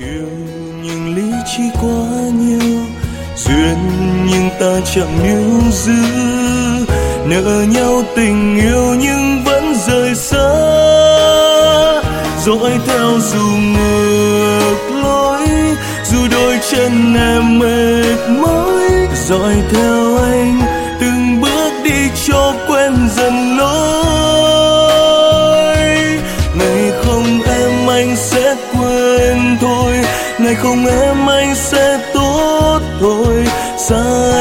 Yêu nhưng lý trí quá nhiều, duyên nhưng ta chẳng níu giữ, nợ nhau tình yêu nhưng vẫn rời xa, dõi theo dù ngược lối, dù đôi chân em mệt mỏi, dõi theo anh từng bước đi cho quen dần lối. Ngày không em anh sẽ quên thôi, ngày không em anh sẽ tốt thôi. Xa